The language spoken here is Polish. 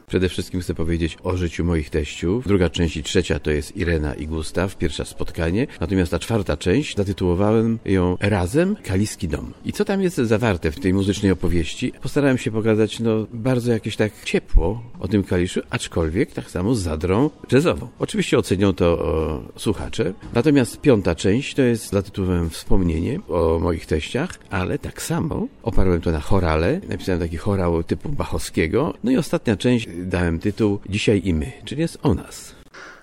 Przede wszystkim chcę powiedzieć o życiu moich teściów. Druga część i trzecia to jest Irena i Gustaw, pierwsza spotkanie. Natomiast ta czwarta część zatytułowałem ją Razem Kaliski Dom. I co tam jest zawarte w tej muzycznej opowieści? Postarałem się pokazać bardzo jakieś tak ciepło o tym Kaliszu, aczkolwiek tak samo z zadrą jazzową. Oczywiście ocenią to słuchacze. Natomiast piąta część to jest zatytułowałem Wspomnienie o moich teściach, ale tak samo oparłem to na chorale. Napisałem taki chorał typu bachowskiego. No i ostatnia część dałem tytuł Dzisiaj i my, czyli jest o nas.